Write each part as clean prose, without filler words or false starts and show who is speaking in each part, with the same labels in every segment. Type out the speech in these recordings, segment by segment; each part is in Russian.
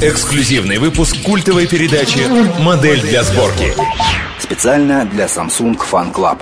Speaker 1: Эксклюзивный выпуск культовой передачи «Модель для сборки».
Speaker 2: Специально для Samsung Fan Club.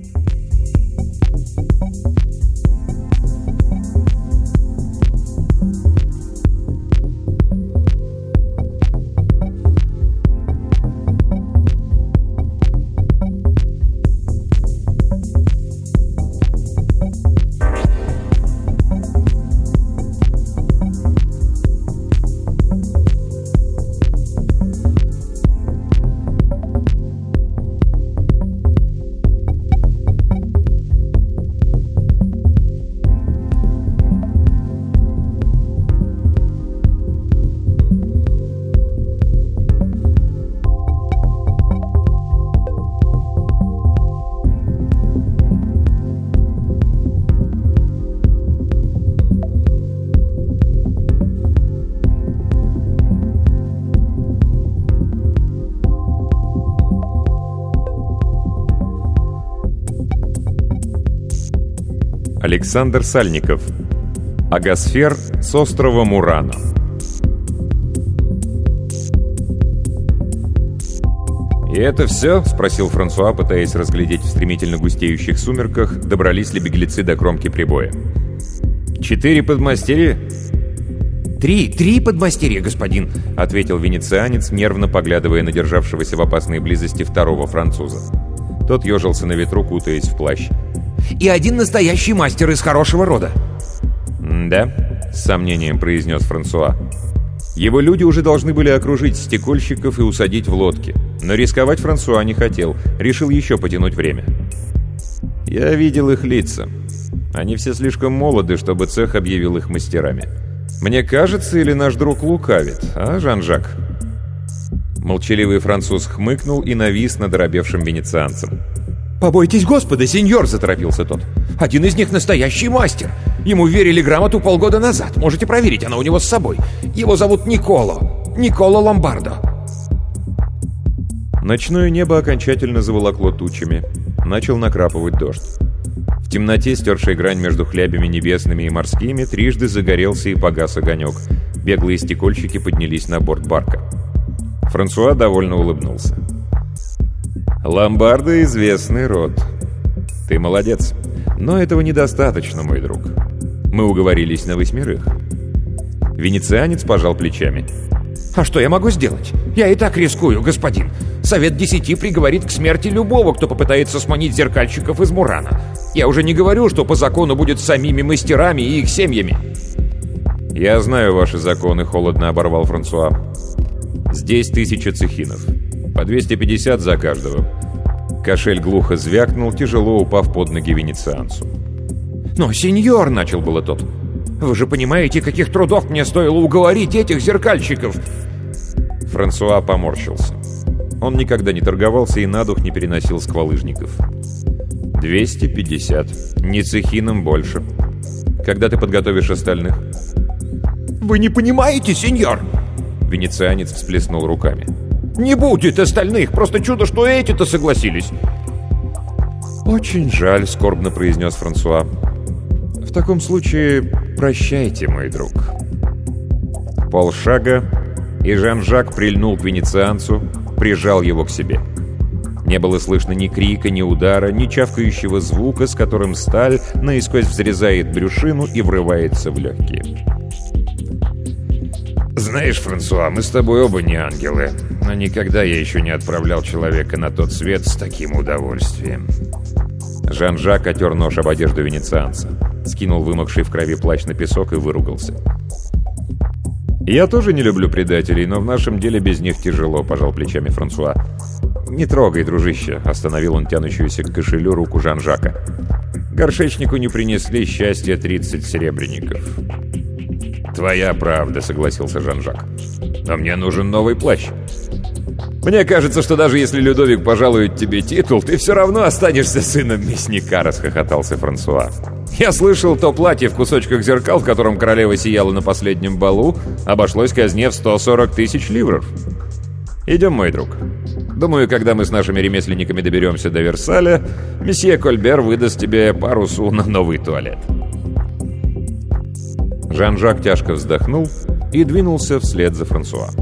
Speaker 3: Александр Сальников. Агосфер с острова Мурано. «И это все?» — спросил Франсуа, пытаясь разглядеть в стремительно густеющих сумерках, добрались ли беглецы до кромки прибоя. 4 подмастерья? Три подмастерья, господин», — ответил венецианец, нервно поглядывая на державшегося в опасной близости второго француза. Тот ежился на ветру, кутаясь в плащ.
Speaker 4: «И один настоящий мастер из хорошего рода».
Speaker 3: «Да», — с сомнением произнес Франсуа. Его люди уже должны были окружить стекольщиков и усадить в лодки. Но рисковать Франсуа не хотел, решил еще потянуть время. «Я видел их лица. Они все слишком молоды, чтобы цех объявил их мастерами. Мне кажется, или наш друг лукавит, а, Жан-Жак?» Молчаливый француз хмыкнул и навис над оробевшим венецианцем.
Speaker 4: «Побойтесь Господа, сеньор!» — заторопился тот. «Один из них настоящий мастер. Ему верили грамоту полгода назад. Можете проверить, она у него с собой. Его зовут Николо Ломбардо».
Speaker 3: Ночное небо окончательно заволокло тучами. Начал накрапывать дождь. В темноте, стершей грань между хлябями небесными и морскими, трижды загорелся и погас огонек. Беглые стекольщики поднялись на борт барка. Франсуа довольно улыбнулся. «Ломбардо — известный род. Ты молодец. Но этого недостаточно, мой друг. Мы уговорились на 8. Венецианец пожал плечами.
Speaker 4: «А что я могу сделать? Я и так рискую, господин. Совет 10 приговорит к смерти любого, кто попытается сманить зеркальщиков из Мурано. Я уже не говорю, что по закону будет с самими мастерами и их семьями».
Speaker 3: «Я знаю ваши законы», — холодно оборвал Франсуа. «Здесь 1000 цехинов. По 250 за каждого». Кошель глухо звякнул, тяжело упав под ноги венецианцу.
Speaker 4: «Но, сеньор!» — начал было тот. «Вы же понимаете, каких трудов мне стоило уговорить этих зеркальщиков!»
Speaker 3: Франсуа поморщился. Он никогда не торговался и на дух не переносил сквалыжников. 250. Не цехином больше. Когда ты подготовишь остальных?
Speaker 4: «Вы не понимаете, сеньор!»
Speaker 3: Венецианец всплеснул руками.
Speaker 4: «Не будет остальных! Просто чудо, что эти-то согласились!»
Speaker 3: «Очень жаль», — скорбно произнес Франсуа. «В таком случае прощайте, мой друг». Полшага, и Жан-Жак прильнул к венецианцу, прижал его к себе. Не было слышно ни крика, ни удара, ни чавкающего звука, с которым сталь наискось взрезает брюшину и врывается в легкие. «Знаешь, Франсуа, мы с тобой оба не ангелы, но никогда я еще не отправлял человека на тот свет с таким удовольствием». Жан-Жак отер нож об одежду венецианца, скинул вымокший в крови плащ на песок и выругался. «Я тоже не люблю предателей, но в нашем деле без них тяжело», — пожал плечами Франсуа. «Не трогай, дружище», — остановил он тянущуюся к кошелю руку Жан-Жака. «Горшечнику не принесли счастья 30 серебряников». «Твоя правда», — согласился Жан-Жак. «Но мне нужен новый плащ». «Мне кажется, что даже если Людовик пожалует тебе титул, ты все равно останешься сыном мясника», — расхохотался Франсуа. «Я слышал, то платье в кусочках зеркал, в котором королева сияла на последнем балу, обошлось казне в 140 000 ливров. Идем, мой друг. Думаю, когда мы с нашими ремесленниками доберемся до Версаля, месье Кольбер выдаст тебе пару су на новый туалет». Жан-Жак тяжко вздохнул, и двинулся вслед за Франсуа.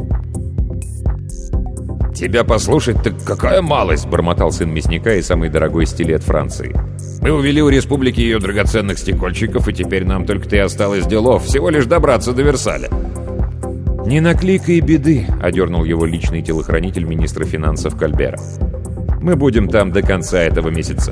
Speaker 4: «Тебя послушать, так какая малость!» — бормотал сын мясника и самый дорогой стилет Франции. «Мы увели у республики ее драгоценных стекольщиков, и теперь нам только-то и осталось делов, всего лишь добраться до Версаля».
Speaker 3: «Не накликай беды», — одернул его личный телохранитель министра финансов Кальбера. «Мы будем там до конца этого месяца».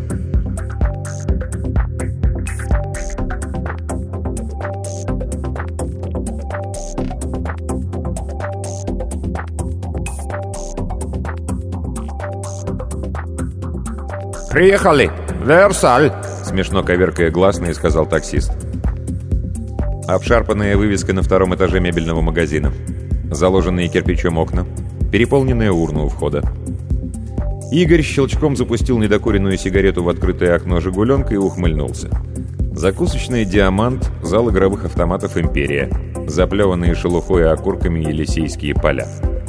Speaker 4: «Приехали! Версаль!»
Speaker 3: — смешно коверкая гласные, сказал таксист. Обшарпанная вывеска на втором этаже мебельного магазина. Заложенные кирпичом окна. Переполненная урна у входа. Игорь щелчком запустил недокуренную сигарету в открытое окно «Жигуленка» и ухмыльнулся. Закусочная «Диамант», зал игровых автоматов «Империя», заплеванные шелухой и окурками Елисейские поля.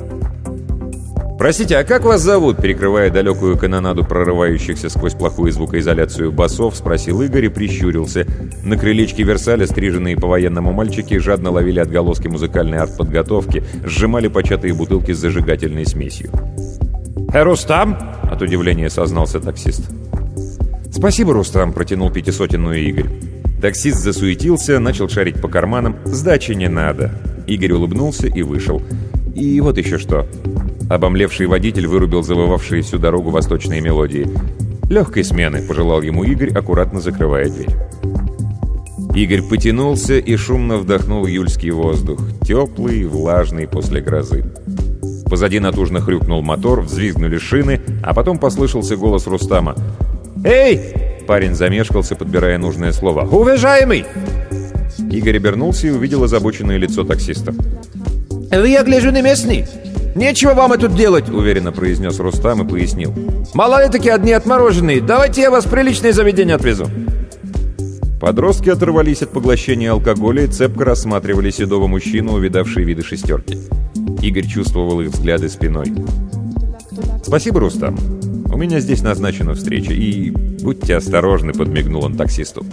Speaker 3: «Простите, а как вас зовут?» — перекрывая далекую канонаду прорывающихся сквозь плохую звукоизоляцию басов, спросил Игорь и прищурился. На крылечке Версаля стриженные по-военному мальчики жадно ловили отголоски музыкальной артподготовки, сжимали початые бутылки с зажигательной смесью.
Speaker 4: «Рустам?» —
Speaker 3: от удивления сознался таксист. «Спасибо, Рустам», — протянул пятисотенную Игорь. Таксист засуетился, начал шарить по карманам. «Сдачи не надо». Игорь улыбнулся и вышел. «И вот еще что». Обомлевший водитель вырубил завывавшие всю дорогу восточные мелодии. «Легкой смены», — пожелал ему Игорь, аккуратно закрывая дверь. Игорь потянулся и шумно вдохнул июльский воздух, теплый, влажный после грозы. Позади натужно хрюкнул мотор, взвизгнули шины, а потом послышался голос Рустама. «Эй!» — парень замешкался, подбирая нужное слово.
Speaker 4: «Уважаемый!»
Speaker 3: Игорь обернулся и увидел озабоченное лицо таксиста.
Speaker 4: «Я гляжу, не местный. Нечего вам и тут делать», —
Speaker 3: уверенно произнес Рустам и пояснил.
Speaker 4: «Малолетки одни отмороженные. Давайте я вас в приличное заведение отвезу».
Speaker 3: Подростки оторвались от поглощения алкоголя и цепко рассматривали седого мужчину, увидавшие виды шестерки. Игорь чувствовал их взгляды спиной. «Спасибо, Рустам. У меня здесь назначена встреча. И будьте осторожны», — подмигнул он таксисту.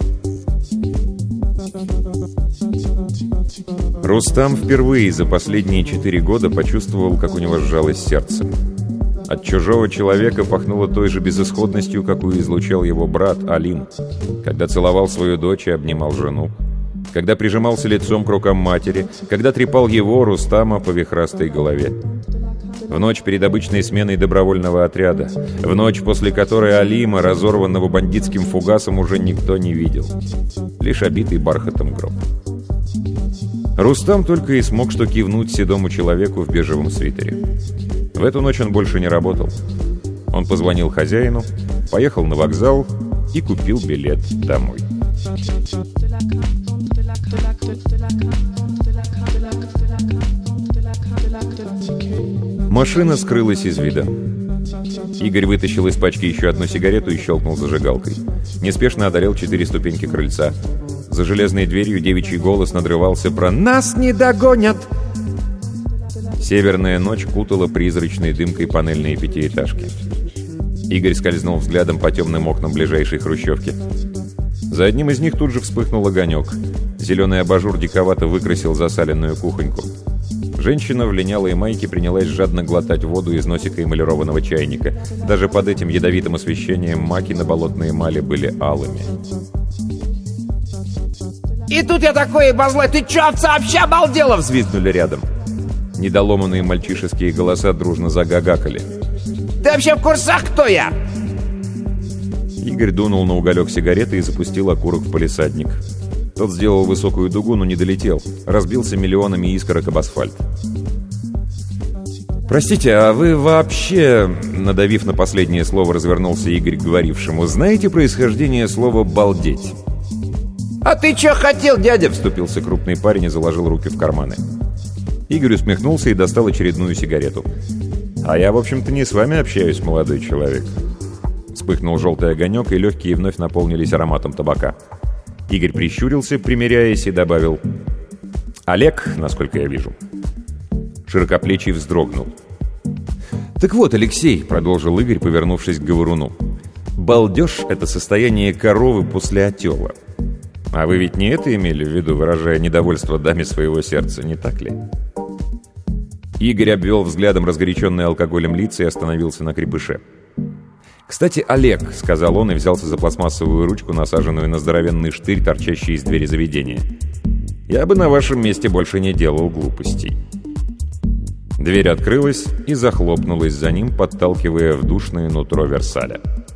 Speaker 3: Рустам впервые за последние 4 года почувствовал, как у него сжалось сердце. От чужого человека пахнуло той же безысходностью, какую излучал его брат Алим, когда целовал свою дочь и обнимал жену, когда прижимался лицом к рукам матери, когда трепал его, Рустама, по вихрастой голове. В ночь перед обычной сменой добровольного отряда, в ночь, после которой Алима, разорванного бандитским фугасом, уже никто не видел. Лишь обитый бархатом гроб. Рустам только и смог что кивнуть седому человеку в бежевом свитере. В эту ночь он больше не работал. Он позвонил хозяину, поехал на вокзал и купил билет домой. Машина скрылась из вида. Игорь вытащил из пачки еще одну сигарету и щелкнул зажигалкой. Неспешно одолел 4 ступеньки крыльца. За железной дверью девичий голос надрывался про «Нас не догонят!». Северная ночь кутала призрачной дымкой панельные пятиэтажки. Игорь скользнул взглядом по темным окнам ближайшей хрущевки. За одним из них тут же вспыхнул огонек. Зеленый абажур диковато выкрасил засаленную кухоньку. Женщина в линялой майке принялась жадно глотать воду из носика эмалированного чайника. Даже под этим ядовитым освещением маки на болотной эмали были алыми.
Speaker 4: «И тут я такой, базлой, ты чё, овца, вообще обалдела?» —
Speaker 3: взвизгнули рядом. Недоломанные мальчишеские голоса дружно загагакали.
Speaker 4: «Ты вообще в курсах, кто я?»
Speaker 3: Игорь дунул на уголек сигареты и запустил окурок в палисадник. Тот сделал высокую дугу, но не долетел. Разбился миллионами искорок об асфальт. «Простите, а вы вообще...» Надавив на последнее слово, развернулся Игорь к говорившему. «Знаете происхождение слова «балдеть»?»
Speaker 4: «А ты чё хотел, дядя?» —
Speaker 3: вступился крупный парень и заложил руки в карманы. Игорь усмехнулся и достал очередную сигарету. «А я, в общем-то, не с вами общаюсь, молодой человек». Вспыхнул желтый огонек, и легкие вновь наполнились ароматом табака. Игорь прищурился, примиряясь, и добавил: «Олег, насколько я вижу». Широкоплечий вздрогнул. «Так вот, Алексей», — продолжил Игорь, повернувшись к говоруну, «балдеж — это состояние коровы после отела. А вы ведь не это имели в виду, выражая недовольство даме своего сердца, не так ли? Игорь обвел взглядом разгоряченные алкоголем лица и остановился на крепыше. «Кстати, Олег», — сказал он и взялся за пластмассовую ручку, насаженную на здоровенный штырь, торчащий из двери заведения. «Я бы на вашем месте больше не делал глупостей». Дверь открылась и захлопнулась за ним, подталкивая в душное нутро Версаля.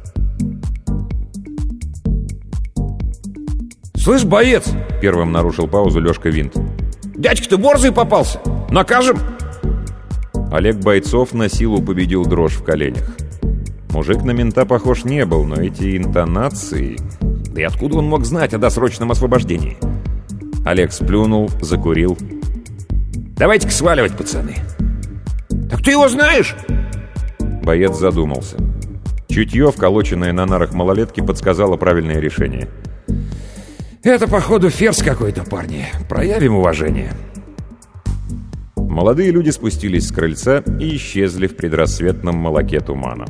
Speaker 4: «Слышь, боец!»
Speaker 3: — первым нарушил паузу Лёшка Винт.
Speaker 4: «Дядька-то борзый попался! Накажем!»
Speaker 3: Олег Бойцов на силу победил дрожь в коленях. Мужик на мента похож не был, но эти интонации...
Speaker 4: Да и откуда он мог знать о досрочном освобождении?
Speaker 3: Олег сплюнул, закурил.
Speaker 4: «Давайте-ка сваливать, пацаны!» «Так ты его знаешь?»
Speaker 3: Боец задумался. Чутье, вколоченное на нарах малолетки, подсказало правильное решение.
Speaker 4: «Это, походу, ферзь какой-то, парни. Проявим уважение».
Speaker 3: Молодые люди спустились с крыльца и исчезли в предрассветном молоке тумана.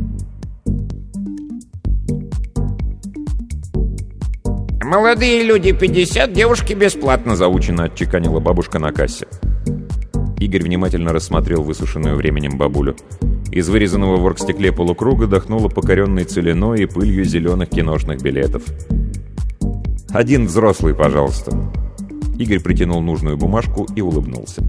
Speaker 4: «Молодые люди 50, девушки бесплатно», —
Speaker 3: заученно отчеканила бабушка на кассе. Игорь внимательно рассмотрел высушенную временем бабулю. Из вырезанного в оргстекле полукруга дохнуло покоренной целиной и пылью зеленых киношных билетов. «Один взрослый, пожалуйста». Игорь притянул нужную бумажку и улыбнулся.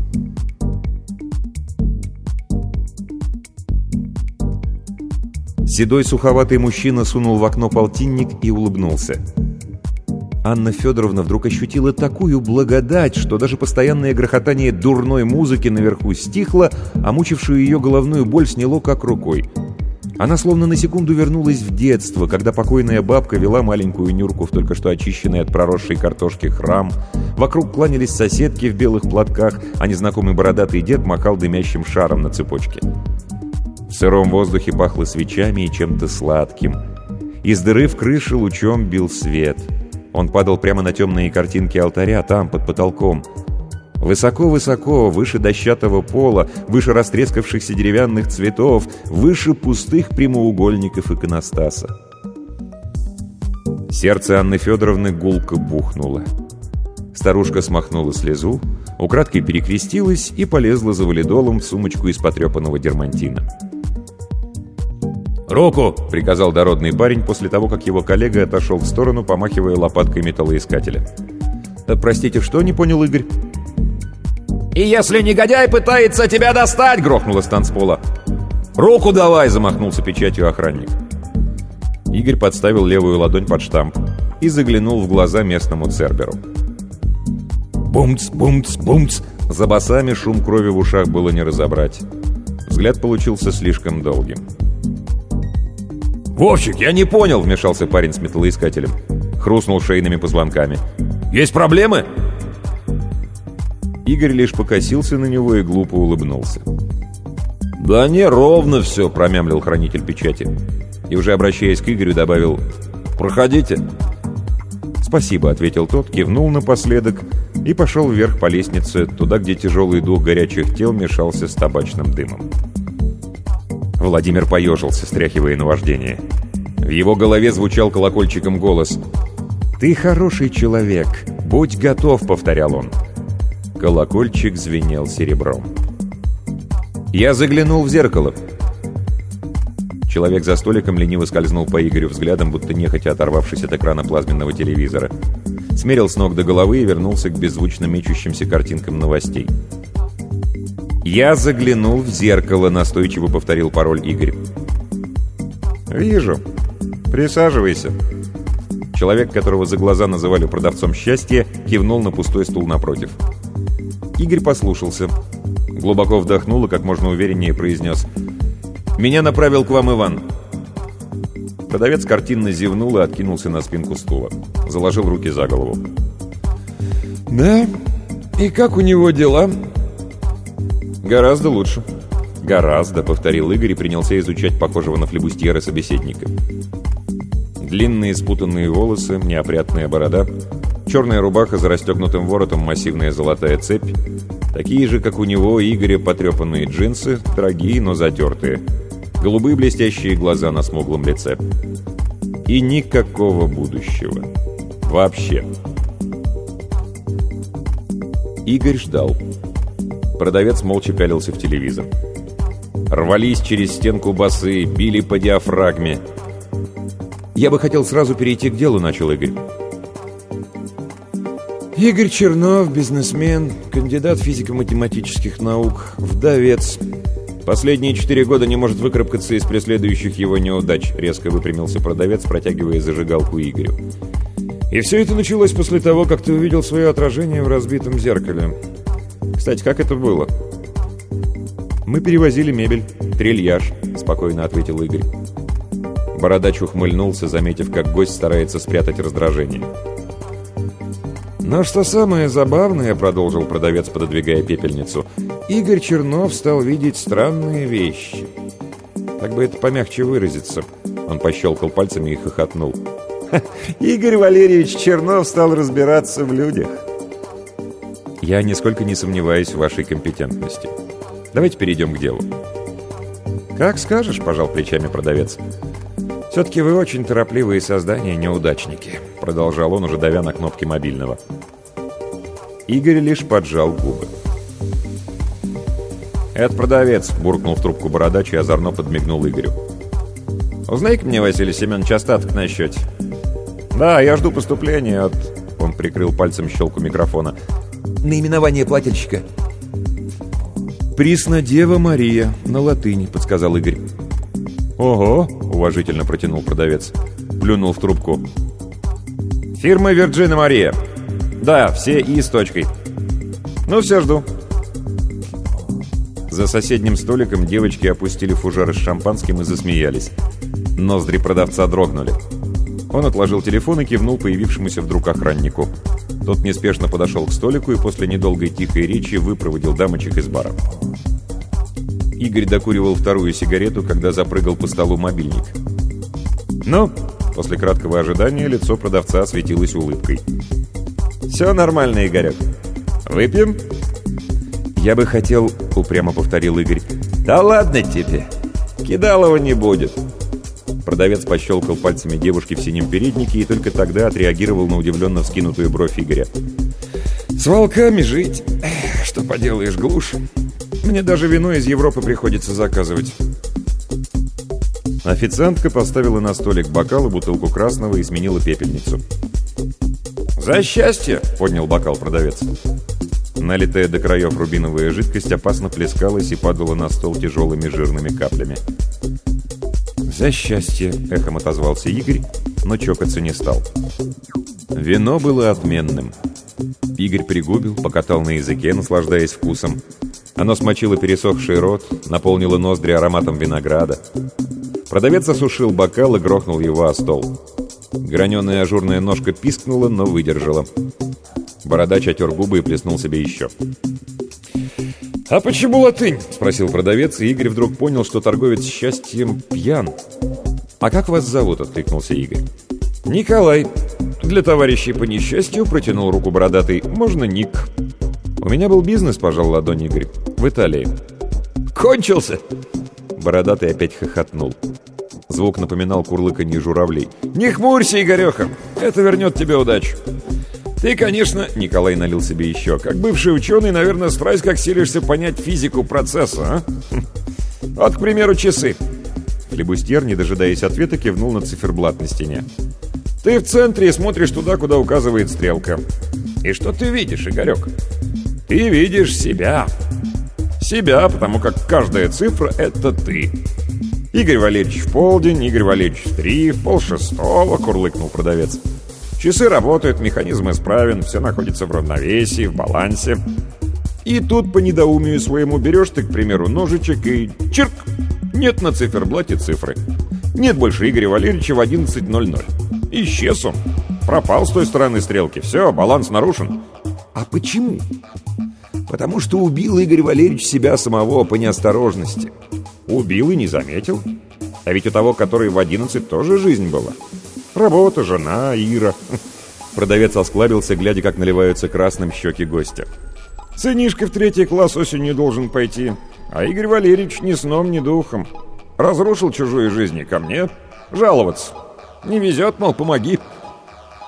Speaker 3: Седой суховатый мужчина сунул в окно полтинник и улыбнулся. Анна Федоровна вдруг ощутила такую благодать, что даже постоянное грохотание дурной музыки наверху стихло, а мучившую ее головную боль сняло как рукой. Она словно на секунду вернулась в детство, когда покойная бабка вела маленькую Нюрку в только что очищенный от проросшей картошки храм. Вокруг кланялись соседки в белых платках, а незнакомый бородатый дед махал дымящим шаром на цепочке. В сыром воздухе пахло свечами и чем-то сладким. Из дыры в крыше лучом бил свет. Он падал прямо на темные картинки алтаря, там, под потолком. Высоко-высоко, выше дощатого пола, выше растрескавшихся деревянных цветов, выше пустых прямоугольников иконостаса. Сердце Анны Федоровны гулко бухнуло. Старушка смахнула слезу, украдкой перекрестилась и полезла за валидолом в сумочку из потрепанного дермантина. «Руку!» — приказал дородный парень после того, как его коллега отошел в сторону, помахивая лопаткой металлоискателя. «Простите, что?» — не понял Игорь.
Speaker 4: «И если негодяй пытается тебя достать!» — грохнуло с танцпола.
Speaker 3: «Руку давай!» — замахнулся печатью охранник. Игорь подставил левую ладонь под штамп и заглянул в глаза местному церберу. Бумц, бумц, бумц! За басами шум крови в ушах было не разобрать. Взгляд получился слишком долгим.
Speaker 4: «Вовчик, я не понял!» —
Speaker 3: вмешался парень с металлоискателем. Хрустнул шейными позвонками.
Speaker 4: «Есть проблемы?»
Speaker 3: Игорь лишь покосился на него и глупо улыбнулся.
Speaker 4: «Да не, ровно все!» —
Speaker 3: промямлил хранитель печати. И уже обращаясь к Игорю, добавил: «Проходите». «Спасибо», — ответил тот, кивнул напоследок и пошел вверх по лестнице, туда, где тяжелый дух горячих тел мешался с табачным дымом. Владимир поежился, стряхивая наваждение. В его голове звучал колокольчиком голос: «Ты хороший человек, будь готов», — повторял он. Колокольчик звенел серебром. «Я заглянул в зеркало». Человек за столиком лениво скользнул по Игорю взглядом, будто нехотя оторвавшись от экрана плазменного телевизора. Смерил с ног до головы и вернулся к беззвучно мечущимся картинкам новостей. «Я заглянул в зеркало», — настойчиво повторил пароль Игорь. «Вижу. Присаживайся». Человек, которого за глаза называли продавцом счастья, кивнул на пустой стул напротив. Игорь послушался. Глубоко вдохнул и как можно увереннее произнес: «Меня направил к вам Иван». Продавец картинно зевнул и откинулся на спинку стула. Заложил руки за голову.
Speaker 4: «Да? И как у него дела?»
Speaker 3: «Гораздо лучше». «Гораздо», — повторил Игорь и принялся изучать похожего на флебустьера собеседника. Длинные спутанные волосы, неопрятная борода, черная рубаха за расстегнутым воротом, массивная золотая цепь, такие же, как у него, Игоря, потрепанные джинсы, дорогие, но затертые, голубые блестящие глаза на смуглом лице. И никакого будущего. Вообще. Игорь ждал. Продавец молча пялился в телевизор. Рвались через стенку басы, били по диафрагме. «Я бы хотел сразу перейти к делу», — начал Игорь.
Speaker 4: Игорь Чернов, бизнесмен, кандидат физико-математических наук, вдовец.
Speaker 3: Последние 4 года не может выкарабкаться из преследующих его неудач, резко выпрямился продавец, протягивая зажигалку Игорю.
Speaker 4: И все это началось после того, как ты увидел свое отражение в разбитом зеркале.
Speaker 3: Кстати, как это было?
Speaker 4: Мы перевозили мебель.
Speaker 3: Трильяж, спокойно ответил Игорь. Бородач ухмыльнулся, заметив, как гость старается спрятать раздражение.
Speaker 4: Но что самое забавное, продолжил продавец, пододвигая пепельницу, Игорь Чернов стал видеть странные вещи. Как бы это помягче выразиться. Он пощелкал пальцами и хохотнул.
Speaker 3: Игорь Валерьевич Чернов стал разбираться в людях. Я нисколько не сомневаюсь в вашей компетентности. Давайте перейдем к делу.
Speaker 4: Как скажешь, пожал плечами продавец. Все-таки вы очень торопливые создания, неудачники, продолжал он, уже давя на кнопки мобильного.
Speaker 3: Игорь лишь поджал губы. «Это продавец», — буркнул в трубку бородач и озорно подмигнул Игорю. «Узнай-ка мне, Василий Семенович, остаток на счете». «Да, я жду поступления от...» Он прикрыл пальцем щелку микрофона. «Наименование плательщика».
Speaker 4: «Преснодева Мария», на латыни, подсказал Игорь.
Speaker 3: «Ого», — уважительно протянул продавец. Плюнул в трубку. «Фирма Вирджина Мария. Да, все «и» с точкой. Ну, все, жду». За соседним столиком девочки опустили фужеры с шампанским и засмеялись. Ноздри продавца дрогнули. Он отложил телефон и кивнул появившемуся вдруг охраннику. Тот неспешно подошел к столику и после недолгой тихой речи выпроводил дамочек из бара. Игорь докуривал вторую сигарету, когда запрыгал по столу мобильник. «Ну?» После краткого ожидания лицо продавца осветилось улыбкой. «Все нормально, Игорек. Выпьем?» «Я бы хотел...» — упрямо повторил Игорь. «Да ладно тебе! Кидалова не будет!» Продавец пощелкал пальцами девушки в синем переднике и только тогда отреагировал на удивленно вскинутую бровь Игоря.
Speaker 4: «С волками жить! Что поделаешь, глушь! Мне даже вино из Европы приходится заказывать!»
Speaker 3: Официантка поставила на столик бокал и бутылку красного и сменила пепельницу. «За счастье!» — поднял бокал продавец. Налитая до краев рубиновая жидкость опасно плескалась и падала на стол тяжелыми жирными каплями. «За счастье!» — эхом отозвался Игорь, но чокаться не стал. Вино было отменным. Игорь пригубил, покатал на языке, наслаждаясь вкусом. Оно смочило пересохший рот, наполнило ноздри ароматом винограда. Продавец осушил бокал и грохнул его о стол. Граненая ажурная ножка пискнула, но выдержала. Бородач отер губы и плеснул себе еще.
Speaker 4: «А почему латынь?»
Speaker 3: — спросил продавец, и Игорь вдруг понял, что торговец счастьем пьян. «А как вас зовут?» — откликнулся Игорь.
Speaker 4: «Николай. Для товарищей по несчастью», — протянул руку бородатый. «Можно Ник».
Speaker 3: «У меня был бизнес», — пожал ладонь Игорь. «В Италии».
Speaker 4: «Кончился?»
Speaker 3: Бородатый опять хохотнул. Звук напоминал курлыканье журавлей.
Speaker 4: «Не хмурься, Игореха, это вернет тебе удачу. Ты, конечно...» — Николай налил себе еще. «Как бывший ученый, наверное, страсть как силишься понять физику процесса, а? Вот, к примеру, часы».
Speaker 3: Флебустьер, не дожидаясь ответа, кивнул на циферблат на стене.
Speaker 4: «Ты в центре и смотришь туда, куда указывает стрелка. И что ты видишь, Игорек? Ты видишь себя. Себя, потому как каждая цифра — это ты. Игорь Валерьевич в полдень, Игорь Валерьевич в 3, в 5:30, курлыкнул продавец. Часы работают, механизм исправен, все находится в равновесии, в балансе. И тут по недоумию своему берешь ты, к примеру, ножичек и чирк! Нет на циферблате цифры. Нет больше Игоря Валерьевича в 11:00. Исчез он. Пропал с той стороны стрелки. Все, баланс нарушен. А почему? Потому что убил Игорь Валерьевич себя самого по неосторожности. Убил и не заметил. А ведь у того, который в 11, тоже жизнь была. Работа, жена, Ира.
Speaker 3: Продавец осклабился, глядя, как наливаются красным щеки гостя.
Speaker 4: Сынишка в 3 класс осенью должен пойти. А Игорь Валерьевич ни сном, ни духом. Разрушил чужую жизнь, ко мне жаловаться. Не везет, мол, помоги.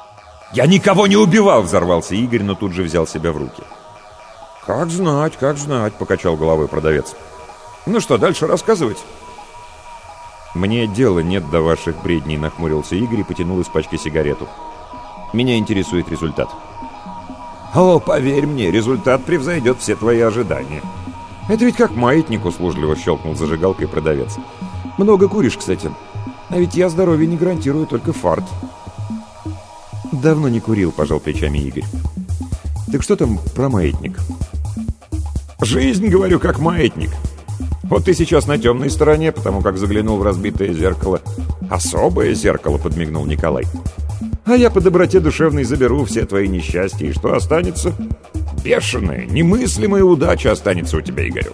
Speaker 3: «Я никого не убивал!» — взорвался Игорь, но тут же взял себя в руки.
Speaker 4: Как знать, — покачал головой продавец. «Ну что, дальше рассказывать?»
Speaker 3: «Мне дела нет до ваших бредней», — нахмурился Игорь и потянул из пачки сигарету. «Меня интересует результат».
Speaker 4: «О, поверь мне, результат превзойдет все твои ожидания. Это ведь как маятник», — услужливо щелкнул зажигалкой продавец. «Много куришь, кстати. А ведь я здоровье не гарантирую, только фарт».
Speaker 3: «Давно не курил», — пожал плечами Игорь. «Так что там про маятник?»
Speaker 4: «Жизнь, говорю, как маятник. Вот ты сейчас на темной стороне, потому как заглянул в разбитое зеркало. Особое зеркало», — подмигнул Николай. «А я по доброте душевной заберу все твои несчастья, и что останется? Бешеная, немыслимая удача останется у тебя, Игорек».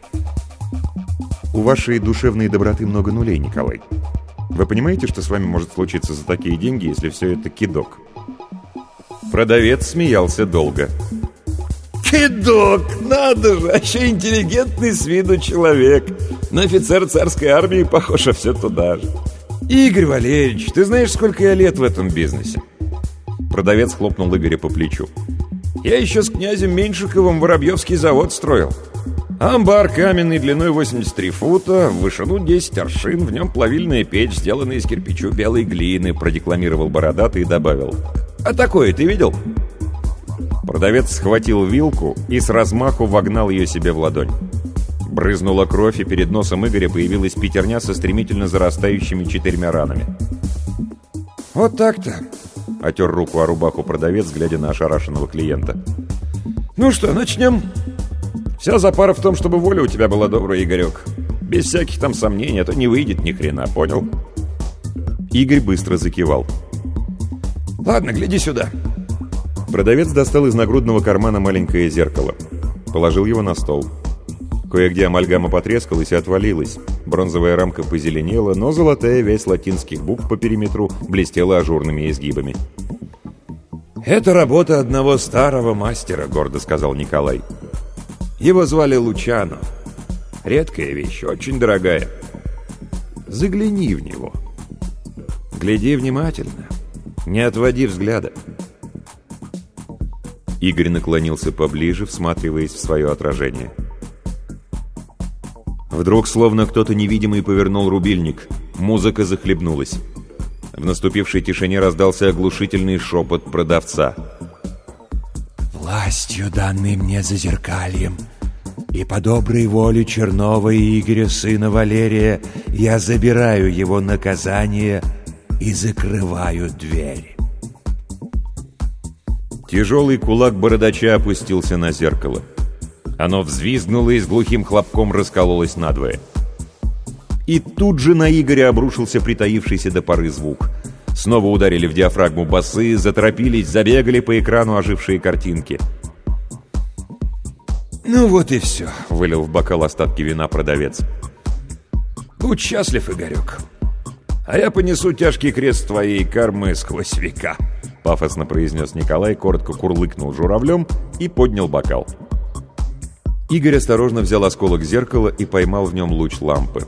Speaker 3: «У вашей душевной доброты много нулей, Николай. Вы понимаете, что с вами может случиться за такие деньги, если все это кидок?» Продавец смеялся долго.
Speaker 4: «Кидок! Надо же! А еще интеллигентный с виду человек. На офицера царской армии похож, а все туда же. Игорь Валерьевич, ты знаешь, сколько я лет в этом бизнесе?»
Speaker 3: Продавец хлопнул Игоря по плечу.
Speaker 4: «Я еще с князем Меньшиковым Воробьевский завод строил. Амбар каменный длиной 83 фута, в вышину 10 аршин, в нем плавильная печь, сделанная из кирпичу белой глины», — продекламировал бородатый и добавил. «А такое ты видел?»
Speaker 3: Продавец схватил вилку и с размаху вогнал ее себе в ладонь. Брызнула кровь, и перед носом Игоря появилась пятерня со стремительно зарастающими 4 ранами.
Speaker 4: «Вот так-то»,
Speaker 3: — отер руку о рубаху продавец, глядя на ошарашенного клиента.
Speaker 4: «Ну что, начнем? Вся запара в том, чтобы воля у тебя была добрая, Игорек. Без всяких там сомнений, а то не выйдет ни хрена, понял?»
Speaker 3: Игорь быстро закивал.
Speaker 4: «Ладно, гляди сюда».
Speaker 3: Продавец достал из нагрудного кармана маленькое зеркало. Положил его на стол. Кое-где амальгама потрескалась и отвалилась. Бронзовая рамка позеленела, но золотая вязь латинских букв по периметру блестела ажурными изгибами.
Speaker 4: «Это работа одного старого мастера», — гордо сказал Николай. «Его звали Лучано. Редкая вещь, очень дорогая. Загляни в него. Гляди внимательно. Не отводи взгляда».
Speaker 3: Игорь наклонился поближе, всматриваясь в свое отражение. Вдруг, словно кто-то невидимый, повернул рубильник. Музыка захлебнулась. В наступившей тишине раздался оглушительный шепот продавца.
Speaker 5: «Властью, данной мне зазеркальем, и по доброй воле Чернова и Игоря, сына Валерия, я забираю его наказание и закрываю дверь».
Speaker 3: Тяжелый кулак бородача опустился на зеркало. Оно взвизгнуло и с глухим хлопком раскололось надвое. И тут же на Игоря обрушился притаившийся до поры звук. Снова ударили в диафрагму басы, заторопились, забегали по экрану ожившие картинки.
Speaker 4: «Ну вот и все»,
Speaker 3: — вылил в бокал остатки вина продавец.
Speaker 4: «Будь счастлив, Игорек. А я понесу тяжкий крест твоей кармы сквозь века», —
Speaker 3: пафосно произнес Николай, коротко курлыкнул журавлем и поднял бокал. Игорь осторожно взял осколок зеркала и поймал в нем луч лампы.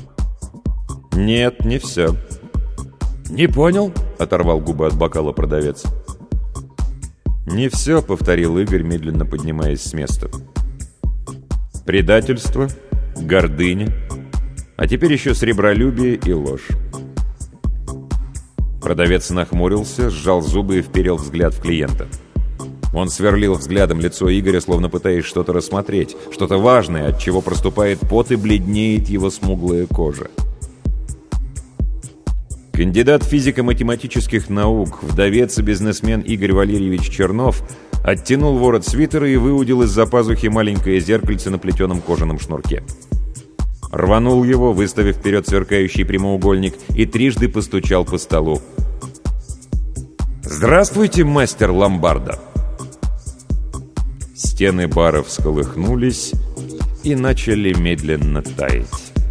Speaker 3: «Нет, не все».
Speaker 4: «Не понял?»
Speaker 3: — оторвал губы от бокала продавец. «Не все», — повторил Игорь, медленно поднимаясь с места. «Предательство, гордыня, а теперь еще сребролюбие и ложь». Продавец нахмурился, сжал зубы и вперил взгляд в клиента. Он сверлил взглядом лицо Игоря, словно пытаясь что-то рассмотреть, что-то важное, от чего проступает пот и бледнеет его смуглая кожа. Кандидат физико-математических наук, вдовец и бизнесмен Игорь Валерьевич Чернов оттянул ворот свитера и выудил из-за пазухи маленькое зеркальце на плетеном кожаном шнурке. Рванул его, выставив вперед сверкающий прямоугольник, и трижды постучал по столу.
Speaker 4: «Здравствуйте, мастер ломбарда!»
Speaker 3: Стены бара всколыхнулись и начали медленно таять.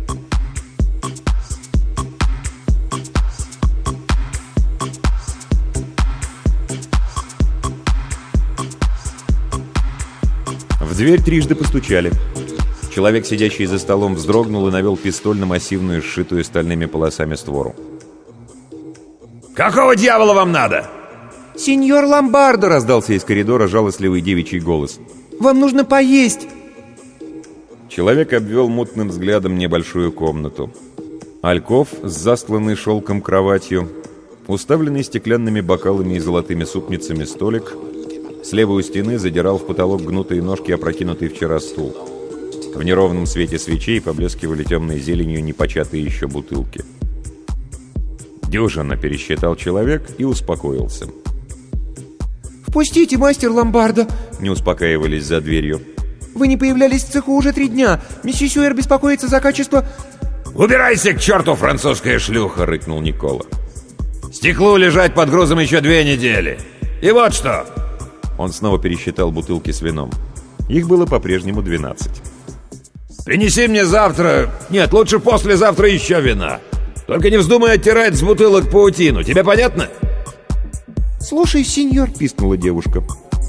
Speaker 3: В дверь трижды постучали. Человек, сидящий за столом, вздрогнул и навел пистоль на массивную, сшитую стальными полосами створу.
Speaker 4: «Какого дьявола вам надо?» «Сеньор Ломбардо!» — раздался из коридора жалостливый девичий голос. «Вам нужно поесть!»
Speaker 3: Человек обвел мутным взглядом небольшую комнату. Альков с застланной шелком кроватью, уставленный стеклянными бокалами и золотыми супницами столик, слева у стены задирал в потолок гнутые ножки, опрокинутый вчера стул. В неровном свете свечей поблескивали темной зеленью непочатые еще бутылки. Дюжина пересчитал человек и успокоился.
Speaker 4: «Впустите, мастер Ломбардо!» — не успокаивались за дверью. «Вы не появлялись в цеху уже 3 дня. Месье Сюэр беспокоится за качество...»
Speaker 3: «Убирайся к черту, французская шлюха!» — рыкнул Никола. «Стеклу лежать под грузом еще 2 недели. И вот что!» Он снова пересчитал бутылки с вином. Их было по-прежнему 12. «Принеси мне завтра... Нет, лучше послезавтра еще вина. Только не вздумай оттирать с бутылок паутину. Тебе понятно?»
Speaker 4: «Слушай, сеньор!» — пискнула девушка.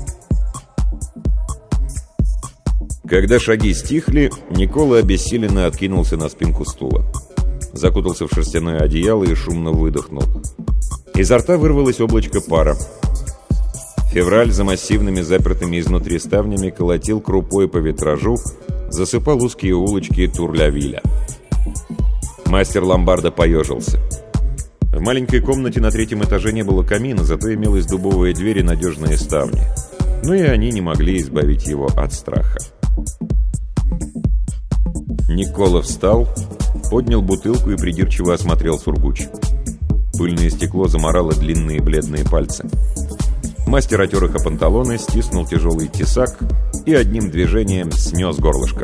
Speaker 3: Когда шаги стихли, Никола обессиленно откинулся на спинку стула. Закутался в шерстяное одеяло и шумно выдохнул. Изо рта вырвалось облачко пара. Февраль за массивными запертыми изнутри ставнями колотил крупой по витражу, засыпал узкие улочки Тур-ля-Виля. Мастер Ломбардо поежился. В маленькой комнате на 3-м этаже не было камина, зато имелась дубовая дверь и надежные ставни. Но и они не могли избавить его от страха. Никола встал, поднял бутылку и придирчиво осмотрел сургуч. Пыльное стекло заморало длинные бледные пальцы. Мастер отер их о панталоны, стиснул тяжелый тесак и одним движением снес горлышко.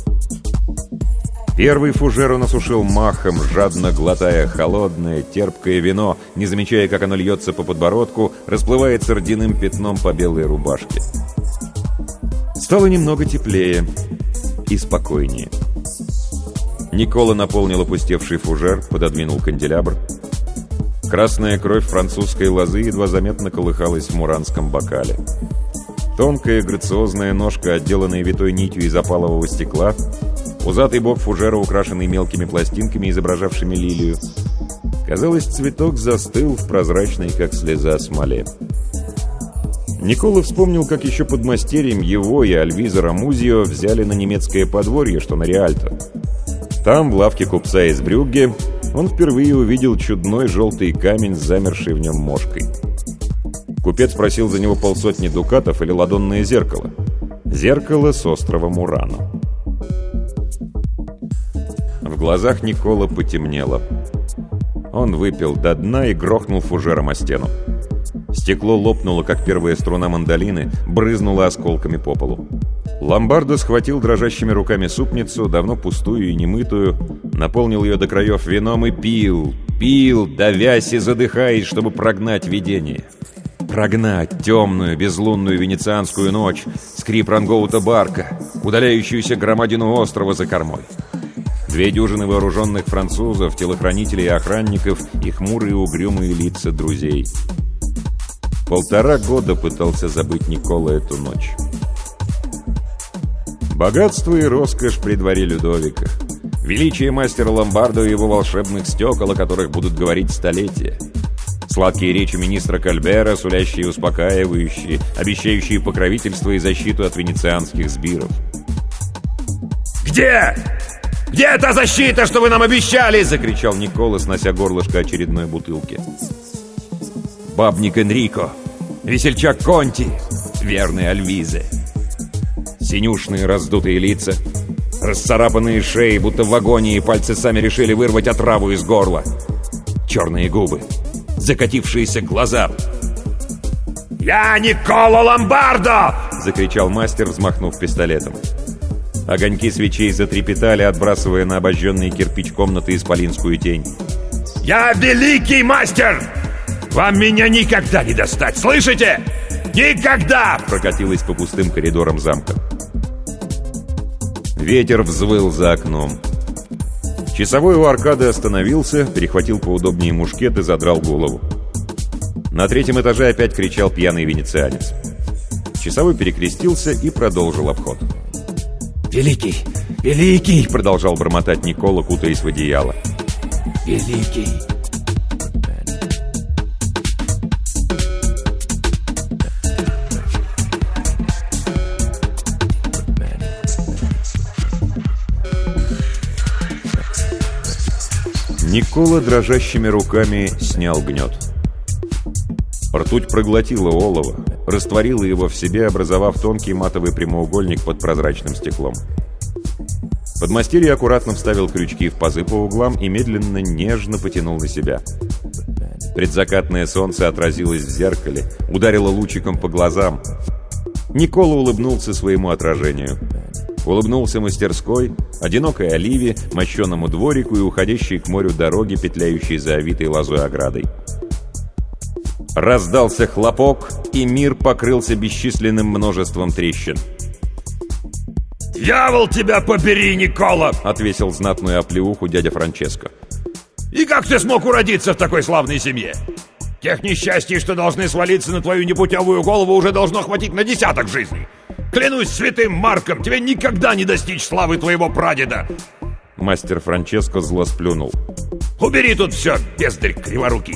Speaker 3: Первый фужер он осушил махом, жадно глотая холодное, терпкое вино, не замечая, как оно льется по подбородку, расплывается рдяным пятном по белой рубашке. Стало немного теплее и спокойнее. Никола наполнил опустевший фужер, пододвинул канделябр. Красная кровь французской лозы едва заметно колыхалась в муранском бокале. Тонкая грациозная ножка, отделанная витой нитью из опалового стекла, пузатый бок фужера, украшенный мелкими пластинками, изображавшими лилию. Казалось, цветок застыл в прозрачной, как слеза, смоле. Никола вспомнил, как еще подмастерьем его и Альвиза Рамузио взяли на немецкое подворье, что на Риальто. Там, в лавке купца из Брюгге, он впервые увидел чудной желтый камень с замершей в нем мошкой. Купец просил за него 50 дукатов или ладонное зеркало. Зеркало с острова Мурано. В глазах Никола потемнело. Он выпил до дна и грохнул фужером о стену. Стекло лопнуло, как первая струна мандолины, брызнуло осколками по полу. Ломбардо схватил дрожащими руками супницу, давно пустую и немытую, наполнил ее до краев вином и пил, давясь и задыхаясь, чтобы прогнать видение. Прогнать темную, безлунную венецианскую ночь, скрип рангоута барка, удаляющуюся громадину острова за кормой. 2 дюжины вооруженных французов, телохранителей и охранников и хмурые угрюмые лица друзей. 1,5 года пытался забыть Никола эту ночь. Богатство и роскошь при дворе Людовика. Величие мастера Ломбардо и его волшебных стекол, о которых будут говорить столетия. Сладкие речи министра Кальбера, сулящие успокаивающие, обещающие покровительство и защиту от венецианских сбиров.
Speaker 4: «Где? Где та защита, что вы нам обещали?» — закричал Никола, снося горлышко очередной бутылки. Бабник Энрико, весельчак Конти, верный Альвизе. Синюшные раздутые лица, расцарапанные шеи, будто в агонии, пальцы сами решили вырвать отраву из горла. Черные губы, закатившиеся глаза. «Я Никола Ломбардо!» — закричал мастер, взмахнув пистолетом. Огоньки свечей затрепетали, отбрасывая на обожженный кирпич комнаты исполинскую тень. «Я великий мастер! Вам меня никогда не достать, слышите? Никогда!» — прокатилась по пустым коридорам замка. Ветер взвыл за окном. Часовой у аркады остановился, перехватил поудобнее мушкет и задрал голову. На 3-м этаже опять кричал пьяный венецианец. Часовой перекрестился и продолжил обход. «Великий! Великий!» — продолжал бормотать Никола, кутаясь в одеяло. «Великий!»
Speaker 3: Никола дрожащими руками снял гнет. Ртуть проглотила олово, растворила его в себе, образовав тонкий матовый прямоугольник под прозрачным стеклом. Подмастерье аккуратно вставил крючки в пазы по углам и медленно, нежно потянул на себя. Предзакатное солнце отразилось в зеркале, ударило лучиком по глазам. Никола улыбнулся своему отражению. Улыбнулся мастерской, одинокой оливе, мощенному дворику и уходящей к морю дороге, петляющей за овитой лозой оградой. Раздался хлопок, и мир покрылся бесчисленным множеством трещин.
Speaker 4: «Дьявол тебя побери, Никола!»
Speaker 3: — отвесил знатную оплеуху дядя Франческо.
Speaker 4: «И как ты смог уродиться в такой славной семье? Тех несчастий, что должны свалиться на твою непутевую голову, уже должно хватить на десяток жизней. Клянусь святым Марком, тебе никогда не достичь славы твоего прадеда!»
Speaker 3: Мастер Франческо зло сплюнул.
Speaker 4: «Убери тут все, бездарь криворукий!»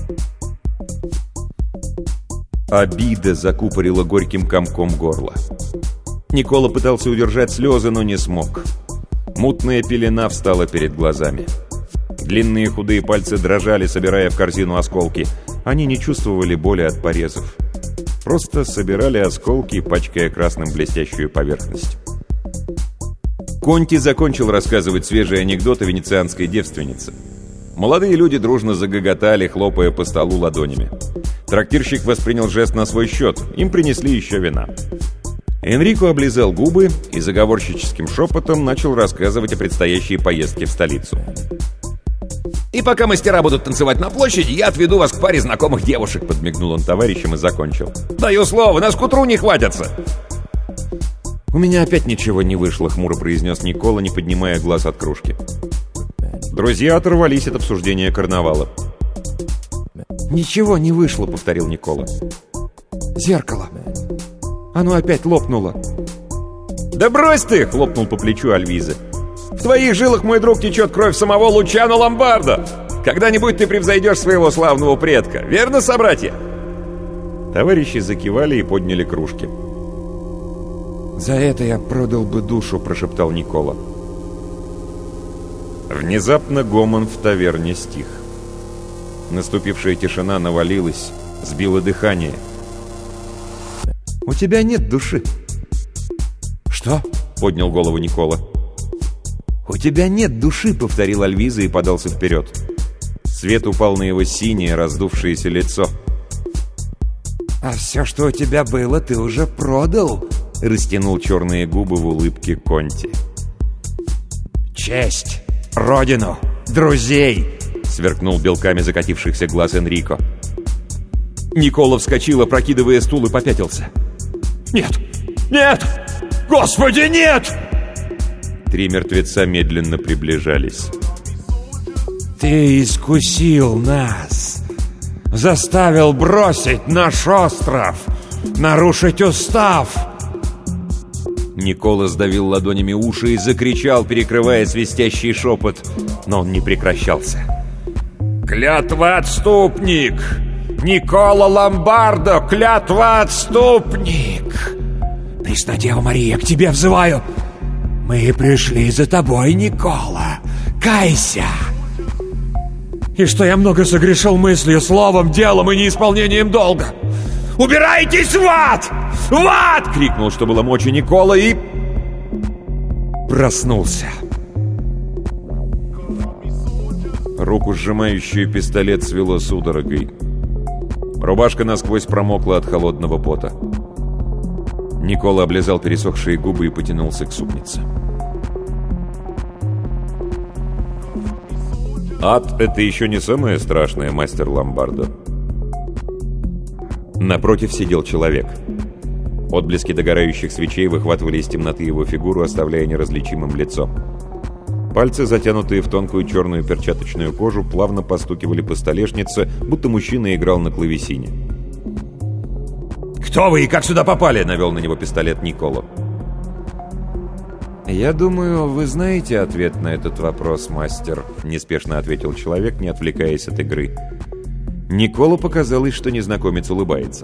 Speaker 3: Обида закупорила горьким комком горло. Никола пытался удержать слезы, но не смог. Мутная пелена встала перед глазами. Длинные худые пальцы дрожали, собирая в корзину осколки. Они не чувствовали боли от порезов. Просто собирали осколки, пачкая красным блестящую поверхность. Конти закончил рассказывать свежий анекдот о венецианской девственнице. Молодые люди дружно загоготали, хлопая по столу ладонями. Трактирщик воспринял жест на свой счет. Им принесли еще вина. Энрико облизал губы и заговорщическим шепотом начал рассказывать о предстоящей поездке в столицу.
Speaker 4: «И пока мастера будут танцевать на площади, я отведу вас к паре знакомых девушек», — подмигнул он товарищам и закончил. «Даю слово, нас к утру не хватятся».
Speaker 3: «У меня опять ничего не вышло», — хмуро произнес Никола, не поднимая глаз от кружки. Друзья оторвались от обсуждения карнавала.
Speaker 5: «Ничего не вышло», — повторил Никола. «Зеркало. Оно опять лопнуло».
Speaker 3: «Да брось ты!» — хлопнул по плечу Альвиза. «В твоих жилах, мой друг, течет кровь самого Лучано Ломбардо! Когда-нибудь ты превзойдешь своего славного предка, верно, собратья?» Товарищи закивали и подняли кружки.
Speaker 5: «За это я продал бы душу», — прошептал Никола.
Speaker 3: Внезапно гомон в таверне стих. Наступившая тишина навалилась, сбила дыхание.
Speaker 5: «У тебя нет души». «Что?» — поднял голову Никола.
Speaker 3: «У тебя нет души», — повторил Альвиза и подался вперед. Свет упал на его синее, раздувшееся лицо.
Speaker 5: «А все, что у тебя было, ты уже продал?»
Speaker 3: — растянул черные губы в улыбке Конти.
Speaker 5: «Честь, родину, друзей!» — сверкнул белками закатившихся глаз Энрико.
Speaker 3: Никола вскочил, опрокидывая стул, и попятился.
Speaker 4: «Нет! Нет! Господи, нет!»
Speaker 3: Три мертвеца медленно приближались.
Speaker 5: «Ты искусил нас! Заставил бросить наш остров! Нарушить устав!»
Speaker 3: Никола сдавил ладонями уши и закричал, перекрывая свистящий шепот, но он не прекращался.
Speaker 4: «Клятва-отступник! Никола Ломбардо, клятва-отступник!»
Speaker 5: «Преснодева Мария, к тебе взываю! Мы пришли за тобой, Никола! Кайся!» «И что я много согрешил мыслью, словом, делом и неисполнением долга!»
Speaker 4: «Убирайтесь в ад! В ад!» —
Speaker 3: крикнул, что было мочи Никола, и проснулся. Руку, сжимающую пистолет, свело судорогой. Рубашка насквозь промокла от холодного пота. Никола облизал пересохшие губы и потянулся к супнице. Ад — это еще не самое страшное, мастер Ломбардо. Напротив сидел человек. Отблески догорающих свечей выхватывали из темноты его фигуру, оставляя неразличимым лицо. Пальцы, затянутые в тонкую черную перчаточную кожу, плавно постукивали по столешнице, будто мужчина играл на клавесине.
Speaker 4: «Кто вы и как сюда попали?» — навел на него пистолет Никола.
Speaker 3: «Я думаю, вы знаете ответ на этот вопрос, мастер», — неспешно ответил человек, не отвлекаясь от игры. Никола показалось, что незнакомец улыбается.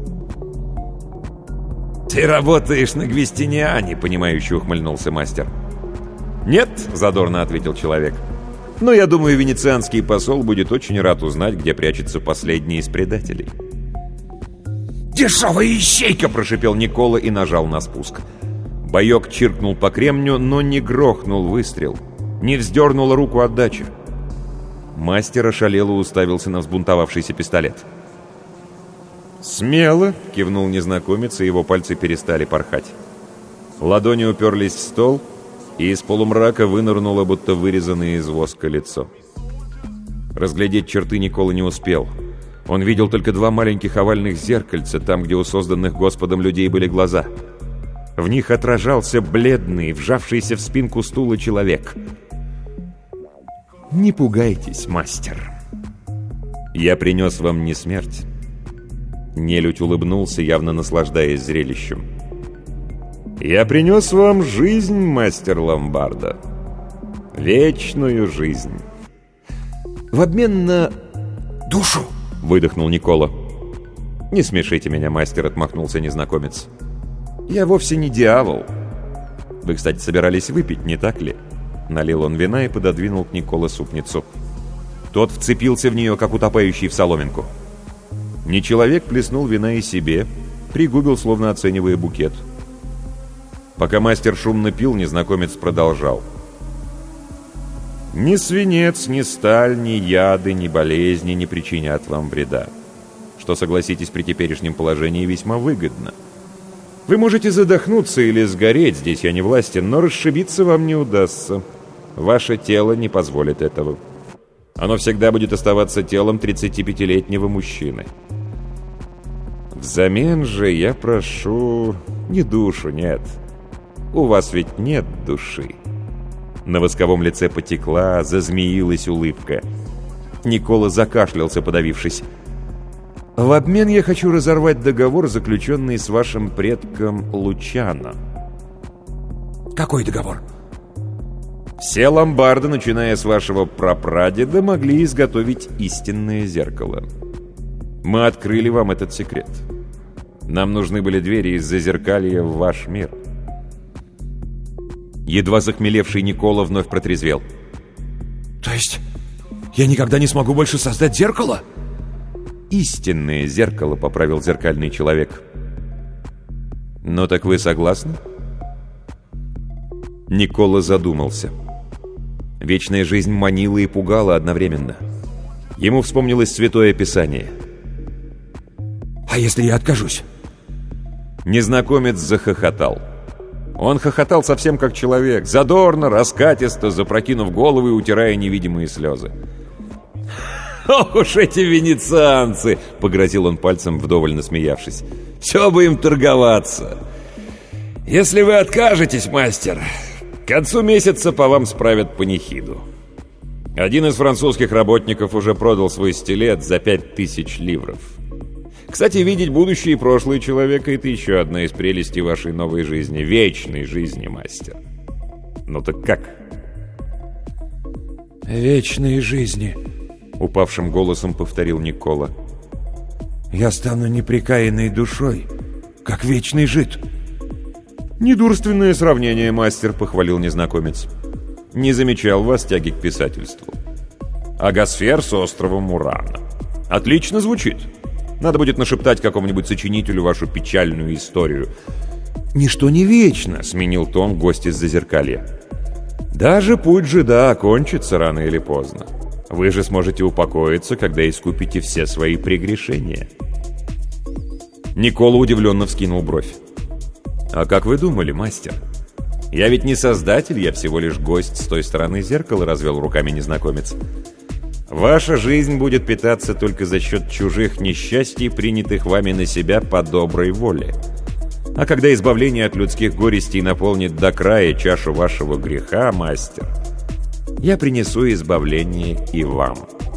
Speaker 4: «Ты работаешь на Гвестиниане», — понимающе ухмыльнулся мастер.
Speaker 3: «Нет», — задорно ответил человек. Но я думаю, венецианский посол будет очень рад узнать, где прячется последний из предателей. «Дешевая ищейка!» – прошипел Никола и нажал на спуск. Боек чиркнул по кремню, но не грохнул выстрел, не вздернула руку отдача. Мастер ошалело уставился на взбунтовавшийся пистолет. «Смело!» — кивнул незнакомец, и его пальцы перестали порхать. Ладони уперлись в стол, и из полумрака вынырнуло, будто вырезанное из воска лицо. Разглядеть черты Никола не успел. Он видел только два маленьких овальных зеркальца, там, где у созданных Господом людей были глаза. В них отражался бледный, вжавшийся в спинку стула человек. «Не пугайтесь, мастер. Я принес вам не смерть». Нелюдь улыбнулся, явно наслаждаясь зрелищем. «Я принес вам жизнь, мастер Ломбардо. Вечную жизнь. В обмен на душу!» — выдохнул Никола. «Не смешите меня, мастер», — отмахнулся незнакомец. «Я вовсе не дьявол. Вы, кстати, собирались выпить, не так ли?» Налил он вина и пододвинул к Николе супницу. Тот вцепился в нее, как утопающий в соломинку. Нечеловек плеснул вина и себе, пригубил, словно оценивая букет. Пока мастер шумно пил, незнакомец продолжал. «Ни свинец, ни сталь, ни яды, ни болезни не причинят вам вреда, что, согласитесь, при теперешнем положении весьма выгодно. Вы можете задохнуться или сгореть, здесь я не властен, но расшибиться вам не удастся. Ваше тело не позволит этого. Оно всегда будет оставаться телом 35-летнего мужчины. Взамен же я прошу не душу, нет. У вас ведь нет души». На восковом лице потекла, зазмеилась улыбка. Никола закашлялся, подавившись. «В обмен я хочу разорвать договор, заключенный с вашим предком Лучано». «Какой договор?» «Все ломбарды, начиная с вашего прапрадеда, могли изготовить истинное зеркало. Мы открыли вам этот секрет. Нам нужны были двери из зазеркалья в ваш мир». Едва захмелевший Никола вновь протрезвел. «То есть я никогда не смогу больше создать зеркало?» «Истинное зеркало», — поправил зеркальный человек. «Ну так вы согласны?» Никола задумался. Вечная жизнь манила и пугала одновременно. Ему вспомнилось Святое Писание. «А если я откажусь?» Незнакомец захохотал. Он хохотал совсем как человек, задорно, раскатисто, запрокинув голову и утирая невидимые слезы. «Ох уж эти венецианцы!» — погрозил он пальцем, вдоволь насмеявшись. «Все бы им торговаться! Если вы откажетесь, мастер, к концу месяца по вам справят панихиду. Один из французских работников уже продал свой стилет за 5000 ливров. Кстати, видеть будущее и прошлое человека — это еще одна из прелестей вашей новой жизни, вечной жизни, мастер. Ну так как?»
Speaker 5: «Вечной жизни», — упавшим голосом повторил Никола. «Я стану непрекаянной душой, как вечный жид».
Speaker 3: «Недурственное сравнение, мастер», — похвалил незнакомец. «Не замечал вас тяги к писательству. Агасфер с острова Мурана. Отлично звучит. Надо будет нашептать какому-нибудь сочинителю вашу печальную историю». «Ничто не вечно», — сменил тон гость из Зазеркалья. «Даже путь жида окончится рано или поздно. Вы же сможете упокоиться, когда искупите все свои прегрешения». Никола удивленно вскинул бровь. «А как вы думали, мастер? Я ведь не создатель, я всего лишь гость с той стороны зеркала», — развел руками незнакомец. «Ваша жизнь будет питаться только за счет чужих несчастий, принятых вами на себя по доброй воле. А когда избавление от людских горестей наполнит до края чашу вашего греха, мастер, я принесу избавление и вам».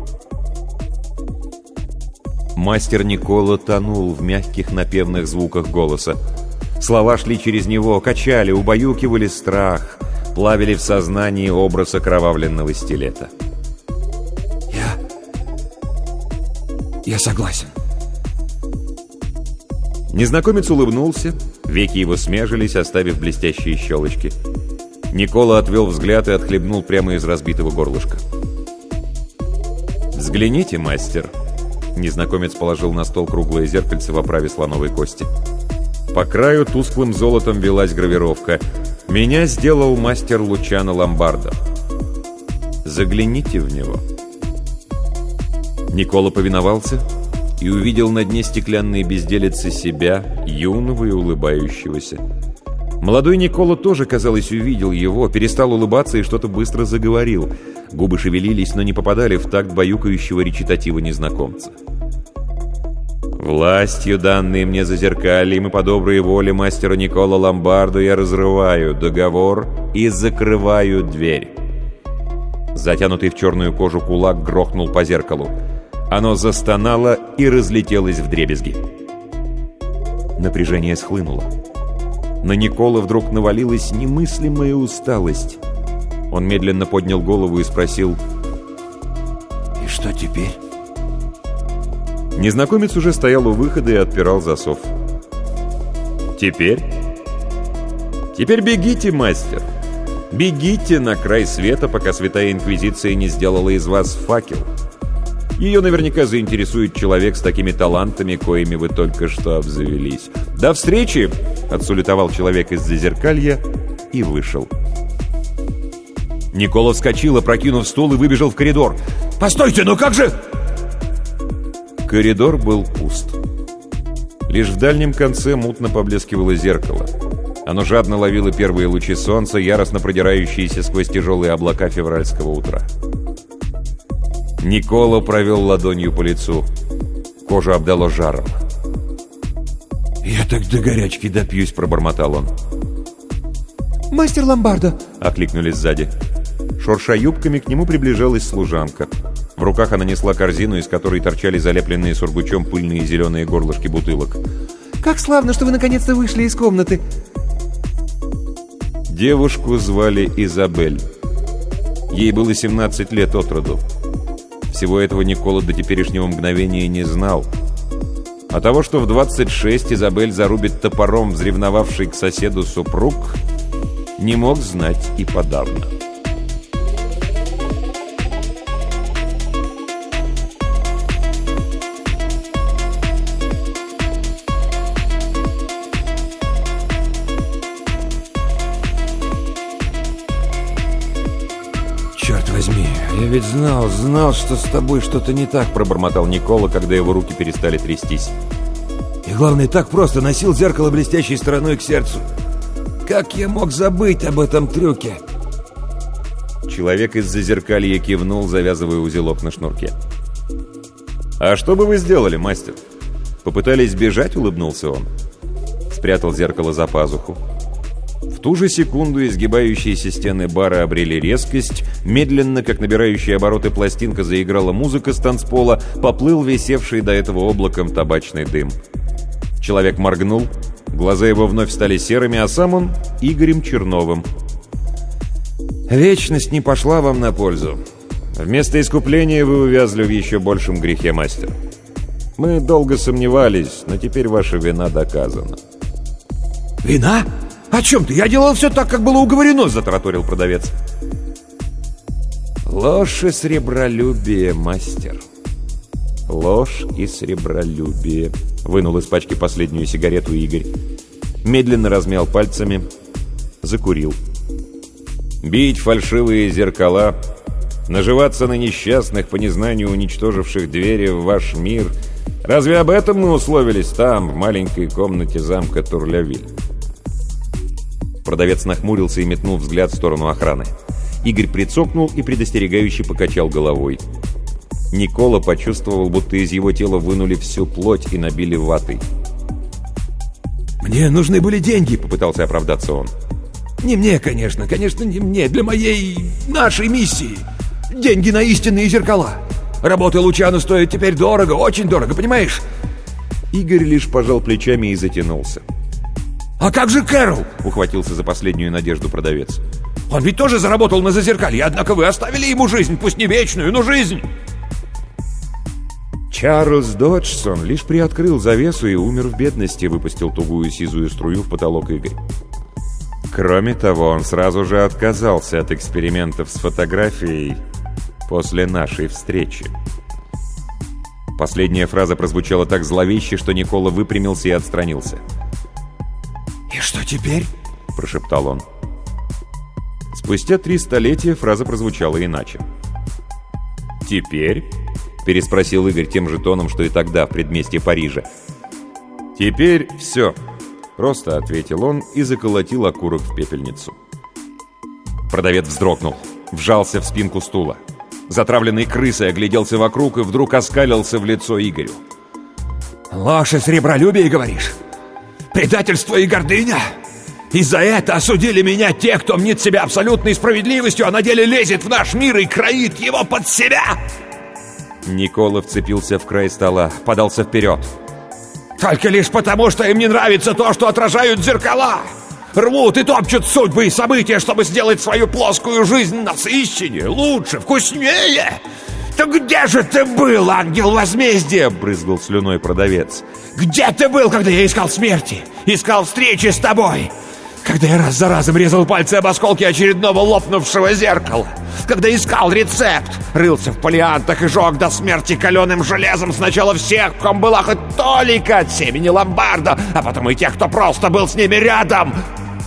Speaker 3: Мастер Никола тонул в мягких напевных звуках голоса. Слова шли через него, качали, убаюкивали страх, плавили в сознании образ окровавленного стилета.
Speaker 5: «Я согласен».
Speaker 3: Незнакомец улыбнулся, веки его смежились, оставив блестящие щелочки. Никола отвел взгляд и отхлебнул прямо из разбитого горлышка. «Взгляните, мастер». Незнакомец положил на стол круглое зеркальце в оправе слоновой кости. По краю тусклым золотом велась гравировка. «Меня сделал мастер Лучано Ломбардо. Загляните в него». Никола повиновался и увидел на дне стеклянной безделицы себя, юного и улыбающегося. Молодой Никола тоже, казалось, увидел его, перестал улыбаться и что-то быстро заговорил. Губы шевелились, но не попадали в такт баюкающего речитатива незнакомца. «Властью, данной мне зазеркальем и по доброй воле мастера Никола Ломбардо, я разрываю договор и закрываю дверь». Затянутый в черную кожу кулак грохнул по зеркалу. Оно застонало и разлетелось вдребезги. Напряжение схлынуло. На Никола вдруг навалилась немыслимая усталость. Он медленно поднял голову и спросил:
Speaker 5: «И что теперь?»
Speaker 3: Незнакомец уже стоял у выхода и отпирал засов. «Теперь? Теперь бегите, мастер! Бегите на край света, пока Святая Инквизиция не сделала из вас факел. Ее наверняка заинтересует человек с такими талантами, коими вы только что обзавелись. До встречи!» — отсулетовал человек из зазеркалья и вышел. Никола вскочил, опрокинув стул, и выбежал в коридор. «Постойте, ну как же...» Коридор был пуст. Лишь в дальнем конце мутно поблескивало зеркало. Оно жадно ловило первые лучи солнца, яростно продирающиеся сквозь тяжелые облака февральского утра. Никола провел ладонью по лицу. Кожу обдало жаром.
Speaker 5: «Я так до горячки допьюсь», — пробормотал он.
Speaker 4: «Мастер Ломбардо!»
Speaker 3: — окликнули сзади. Шурша юбками, к нему приближалась служанка. В руках она несла корзину, из которой торчали залепленные сургучом пыльные зеленые горлышки бутылок.
Speaker 4: «Как славно, что вы наконец-то вышли из комнаты!»
Speaker 3: Девушку звали Изабель. Ей было 17 лет от роду. Всего этого Никола до теперешнего мгновения не знал. А того, что в 26 Изабель зарубит топором взревновавший к соседу супруг, не мог знать и подавно.
Speaker 5: «Черт возьми, я ведь знал, что с тобой что-то не так», — пробормотал Никола, когда его руки перестали трястись. «И главное, так просто носил зеркало блестящей стороной к сердцу. Как я мог забыть об этом трюке?»
Speaker 3: Человек из зазеркалья кивнул, завязывая узелок на шнурке. «А что бы вы сделали, мастер? Попытались бежать?» — улыбнулся он. Спрятал зеркало за пазуху. В ту же секунду изгибающиеся стены бара обрели резкость, медленно, как набирающая обороты пластинка, заиграла музыка с танцпола, поплыл висевший до этого облаком табачный дым. Человек моргнул, глаза его вновь стали серыми, а сам он — Игорем Черновым. «Вечность не пошла вам на пользу. Вместо искупления вы увязли в еще большем грехе, мастер. Мы долго сомневались, но теперь ваша вина доказана».
Speaker 5: «Вина? О чем ты? Я делал все так, как было уговорено», — затараторил продавец.
Speaker 3: «Ложь и сребролюбие, мастер. Ложь и сребролюбие», — вынул из пачки последнюю сигарету Игорь. Медленно размял пальцами, закурил. «Бить фальшивые зеркала, наживаться на несчастных, по незнанию уничтоживших двери в ваш мир. Разве об этом мы условились там, в маленькой комнате замка Турлявиль?» Продавец нахмурился и метнул взгляд в сторону охраны. Игорь прицокнул и предостерегающе покачал головой. Никола почувствовал, будто из его тела вынули всю плоть и набили ватой.
Speaker 5: «Мне нужны были деньги», —
Speaker 3: попытался оправдаться он.
Speaker 5: «Не мне, конечно, не мне, для нашей миссии. Деньги на истинные зеркала. Работа Лучано стоит теперь дорого, очень дорого, понимаешь?»
Speaker 3: Игорь лишь пожал плечами и затянулся.
Speaker 5: «А как же Кэрол?»
Speaker 3: — ухватился за последнюю надежду продавец.
Speaker 5: «Он ведь тоже заработал на зазеркалье, однако вы оставили ему жизнь, пусть не вечную, но жизнь!»
Speaker 3: Чарльз Доджсон лишь приоткрыл завесу и умер в бедности, выпустил тугую сизую струю в потолок Игорь. Кроме того, он сразу же отказался от экспериментов с фотографией после нашей встречи. Последняя фраза прозвучала так зловеще, что Никола выпрямился и отстранился.
Speaker 5: «И что теперь?»
Speaker 3: — прошептал он. Спустя 3 столетия фраза прозвучала иначе. «Теперь?» — переспросил Игорь тем же тоном, что и тогда в предместье Парижа. «Теперь все», — просто ответил он и заколотил окурок в пепельницу. Продавец вздрогнул, вжался в спинку стула. Затравленный крысой огляделся вокруг и вдруг оскалился в лицо Игорю.
Speaker 5: «Ложь и сребролюбие, говоришь? Предательство и гордыня? И за это осудили меня те, кто мнит себя абсолютной справедливостью, а на деле лезет в наш мир и кроит его под себя!»
Speaker 3: Никола вцепился в край стола, подался вперед.
Speaker 5: «Только лишь потому, что им не нравится то, что отражают зеркала! Рвут и топчут судьбы и события, чтобы сделать свою плоскую жизнь насыщеннее, лучше, вкуснее! «Да где же ты был, ангел возмездия?» — брызгал слюной продавец. «Где ты был, когда я искал смерти? Искал встречи с тобой? Когда я раз за разом резал пальцы об осколки очередного лопнувшего зеркала? Когда искал рецепт? Рылся в фолиантах и жег до смерти каленым железом сначала всех, в ком была хоть толика от семени ломбарда, а потом и тех, кто просто был с ними рядом!»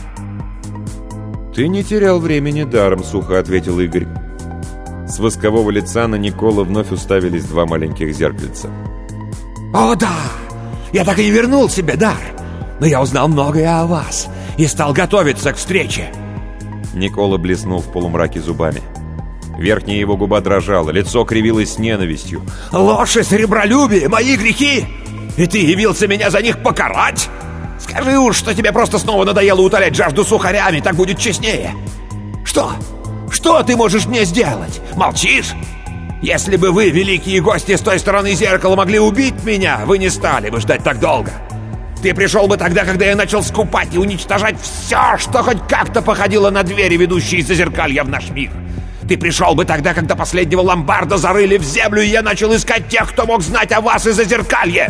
Speaker 3: «Ты не терял времени даром», — сухо ответил Игорь. С воскового лица на Никола вновь уставились 2 маленьких зеркальца.
Speaker 5: «О да! Я так и не вернул себе дар! Но я узнал многое о вас и стал готовиться к встрече!»
Speaker 3: Никола блеснул в полумраке зубами. Верхняя его губа дрожала, лицо кривилось с ненавистью.
Speaker 5: «Ложь и сребролюбие — мои грехи! И ты явился меня за них покарать? Скажи уж, что тебе просто снова надоело утолять жажду сухарями, так будет честнее! Что? Что ты можешь мне сделать? Молчишь? Если бы вы, великие гости с той стороны зеркала, могли убить меня, вы не стали бы ждать так долго. Ты пришел бы тогда, когда я начал скупать и уничтожать все, что хоть как-то походило на двери, ведущие из зазеркалья в наш мир. Ты пришел бы тогда, когда последнего ломбарда зарыли в землю, и я начал искать тех, кто мог знать о вас из зазеркалья.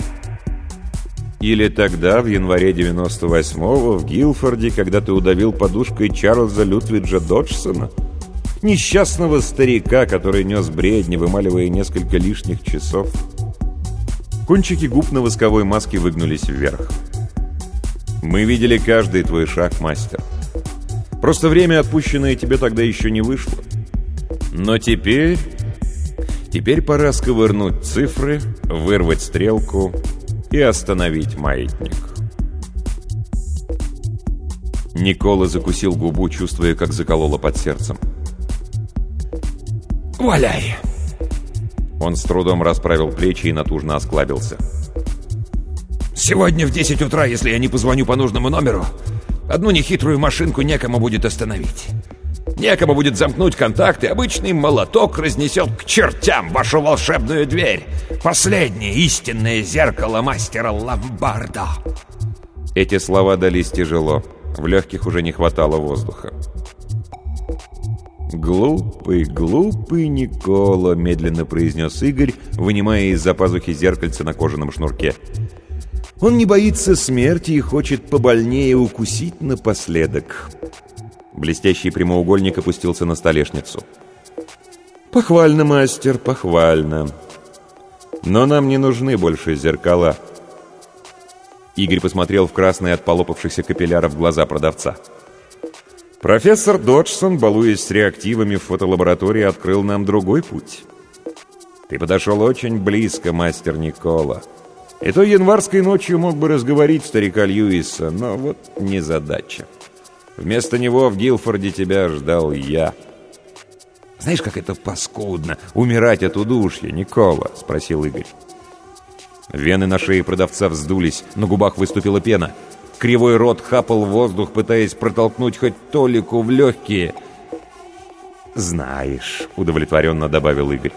Speaker 3: Или тогда, в январе 98-го, в Гилфорде, когда ты удавил подушкой Чарльза Лютвиджа Доджсона, несчастного старика, который нес бредни, вымаливая несколько лишних часов. Кончики губ на восковой маске выгнулись вверх. «Мы видели каждый твой шаг, мастер. Просто время, отпущенное тебе, тогда еще не вышло. Но теперь пора сковырнуть цифры, вырвать стрелку и остановить маятник». Никола закусил губу, чувствуя, как закололо под сердцем.
Speaker 5: «Валяй!»
Speaker 3: Он с трудом расправил плечи и натужно осклабился.
Speaker 5: «Сегодня в 10 утра, если я не позвоню по нужному номеру, одну нехитрую машинку некому будет остановить. Некому будет замкнуть контакт, и обычный молоток разнесет к чертям вашу волшебную дверь. Последнее истинное зеркало мастера ломбарда».
Speaker 3: Эти слова дались тяжело. В легких уже не хватало воздуха. «Глупый, глупый Никола», — медленно произнес Игорь, вынимая из-за пазухи зеркальце на кожаном шнурке. «Он не боится смерти и хочет побольнее укусить напоследок». Блестящий прямоугольник опустился на столешницу. «Похвально, мастер, похвально. Но нам не нужны больше зеркала». Игорь посмотрел в красные от полопавшихся капилляров глаза продавца. «Профессор Доджсон, балуясь с реактивами в фотолаборатории, открыл нам другой путь. Ты подошел очень близко, мастер Никола. И той январской ночью мог бы разговорить старика Льюиса, но вот незадача. Вместо него в Гилфорде тебя ждал я». «Знаешь, как это паскудно — умирать от удушья, Никола?» — спросил Игорь. Вены на шее продавца вздулись, на губах выступила пена. Кривой рот хапал воздух, пытаясь протолкнуть хоть толику в легкие. «Знаешь», — удовлетворенно добавил Игорь.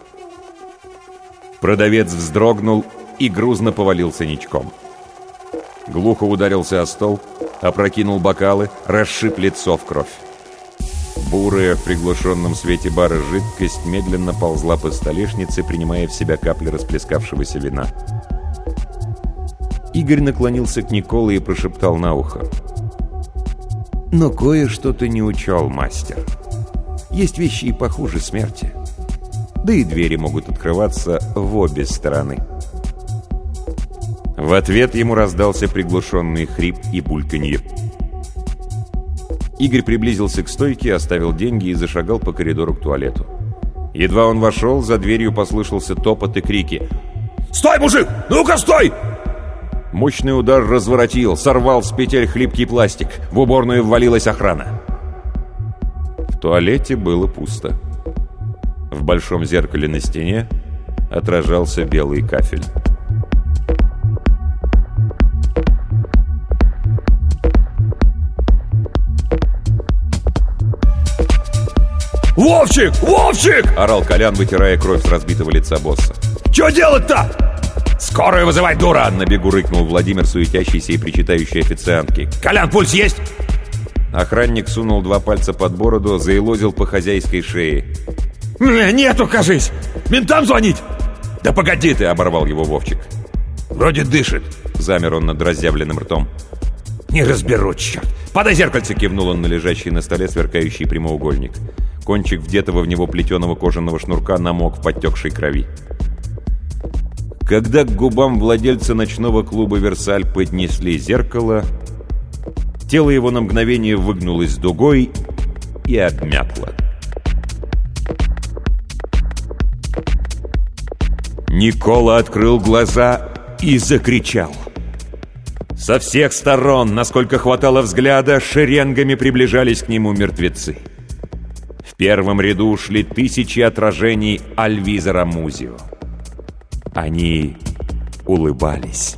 Speaker 3: Продавец вздрогнул и грузно повалился ничком. Глухо ударился о стол, опрокинул бокалы, расшиб лицо в кровь. Бурая в приглушенном свете бара жидкость медленно ползла по столешнице, принимая в себя капли расплескавшегося вина. Игорь наклонился к Николе и прошептал на ухо: «Но кое-что ты не учел, мастер. Есть вещи и похуже смерти. Да и двери могут открываться в обе стороны. В ответ ему раздался приглушенный хрип и бульканье. Игорь приблизился к стойке, оставил деньги и зашагал по коридору к туалету. Едва он вошел, за дверью послышался топот и крики.
Speaker 4: «Стой, мужик! Ну-ка, стой!»
Speaker 3: Мощный удар разворотил, сорвал с петель хлипкий пластик. В уборную ввалилась охрана. В туалете было пусто. В большом зеркале на стене отражался белый кафель.
Speaker 4: «Вовчик! Вовчик!»
Speaker 3: — орал Колян, вытирая кровь с разбитого лица босса.
Speaker 4: «Чё делать-то?» «Скорую вызывай, дура!»
Speaker 3: На бегу рыкнул Владимир, суетящийся и причитающий официантке.
Speaker 4: «Колян, пульс есть?»
Speaker 3: Охранник сунул 2 пальца под бороду, заелозил по хозяйской шее.
Speaker 4: «Нету, кажись! Ментам звонить!»
Speaker 3: «Да погоди ты!» — оборвал его Вовчик.
Speaker 4: «Вроде дышит!»
Speaker 3: — замер он над разъявленным ртом.
Speaker 4: «Не разберу, черт! Подай зеркальце!»
Speaker 3: — кивнул он на лежащий на столе сверкающий прямоугольник. Кончик вдетого в него плетеного кожаного шнурка намок в подтекшей крови. Когда к губам владельца ночного клуба «Версаль» поднесли зеркало, тело его на мгновение выгнулось дугой и обмякло. Никола открыл глаза и закричал. Со всех сторон, насколько хватало взгляда, шеренгами приближались к нему мертвецы. В первом ряду шли тысячи отражений Альвизора Музио. Они улыбались.